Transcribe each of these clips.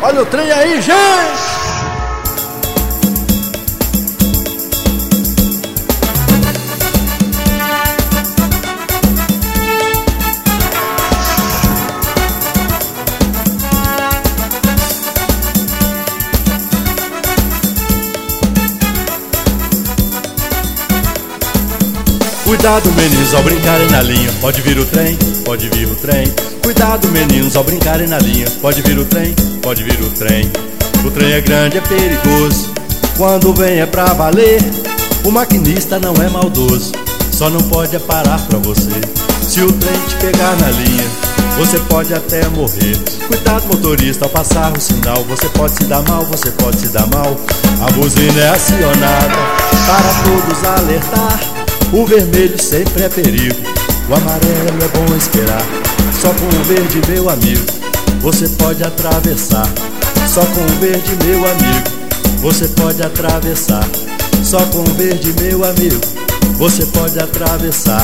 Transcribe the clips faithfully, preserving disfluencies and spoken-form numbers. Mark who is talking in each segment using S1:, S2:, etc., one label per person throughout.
S1: Olha o trem aí, gente!
S2: Cuidado, meninos, ao brincarem na linha, pode vir o trem, pode vir o trem. Cuidado, meninos, ao brincarem na linha, pode vir o trem, pode vir o trem. O trem é grande, é perigoso, quando vem é pra valer. O maquinista não é maldoso, só não pode é parar pra você. Se o trem te pegar na linha, você pode até morrer. Cuidado, motorista, ao passar o sinal, você pode se dar mal, você pode se dar mal. A buzina é acionada para todos alertar. O vermelho sempre é perigo, o amarelo é bom esperar. Só com o verde, meu amigo, você pode atravessar. Só com o verde, meu amigo, você pode atravessar. Só com o verde, meu amigo, você pode atravessar.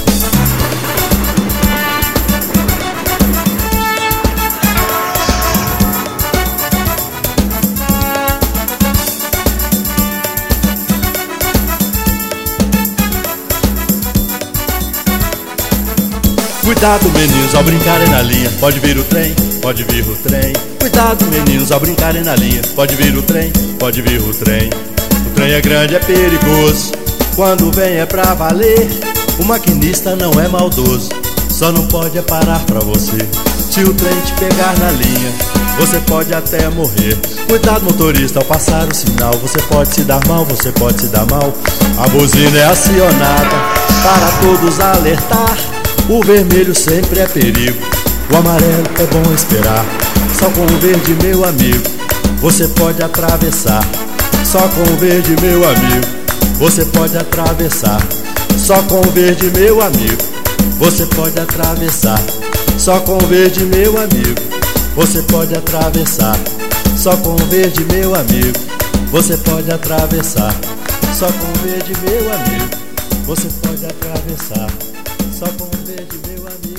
S2: Cuidado, meninos, ao brincarem na linha, pode vir o trem, pode vir o trem. Cuidado, meninos, ao brincarem na linha, pode vir o trem, pode vir o trem. O trem é grande, é perigoso, quando vem é pra valer. O maquinista não é maldoso, só não pode é parar pra você. Se o trem te pegar na linha, você pode até morrer. Cuidado, motorista, ao passar o sinal, você pode se dar mal, você pode se dar mal. A buzina é acionada para todos alertar. O vermelho sempre é perigo, o amarelo é bom esperar. Só com o verde, meu amigo, você pode atravessar. Só com o verde, meu amigo, você pode atravessar. Só com o verde, meu amigo, você pode atravessar. Só com o verde, meu amigo, você pode atravessar. Só com o verde, meu amigo, você pode atravessar. Só com o verde, meu amigo, você pode atravessar. Só com o verde, meu amigo.